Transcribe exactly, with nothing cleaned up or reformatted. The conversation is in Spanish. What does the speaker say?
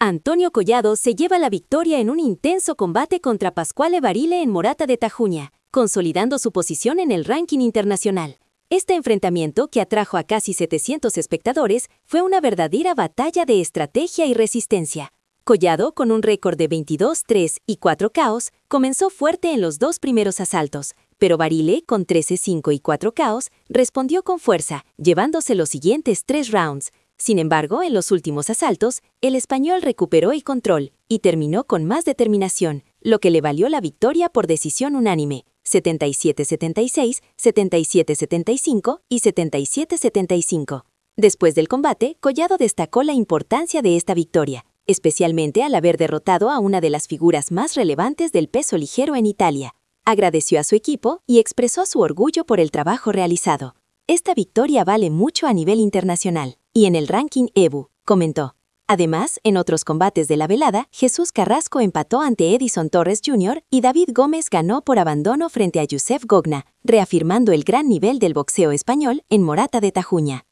Antonio Collado se lleva la victoria en un intenso combate contra Pasquale Barile en Morata de Tajuña, consolidando su posición en el ranking internacional. Este enfrentamiento, que atrajo a casi setecientos espectadores, fue una verdadera batalla de estrategia y resistencia. Collado, con un récord de veintidós tres y cuatro K Os, comenzó fuerte en los dos primeros asaltos, pero Barile, con trece cinco y cuatro K Os, respondió con fuerza, llevándose los siguientes tres rounds. Sin embargo, en los últimos asaltos, el español recuperó el control y terminó con más determinación, lo que le valió la victoria por decisión unánime, setenta y siete setenta y seis, setenta y siete setenta y cinco y setenta y siete setenta y cinco. Después del combate, Collado destacó la importancia de esta victoria, especialmente al haber derrotado a una de las figuras más relevantes del peso ligero en Italia. Agradeció a su equipo y expresó su orgullo por el trabajo realizado. Esta victoria vale mucho a nivel internacional y en el ranking E B U, comentó. Además, en otros combates de la velada, Jesús Carrasco empató ante Edison Torres junior y David Gómez ganó por abandono frente a Youssef Gogna, reafirmando el gran nivel del boxeo español en Morata de Tajuña.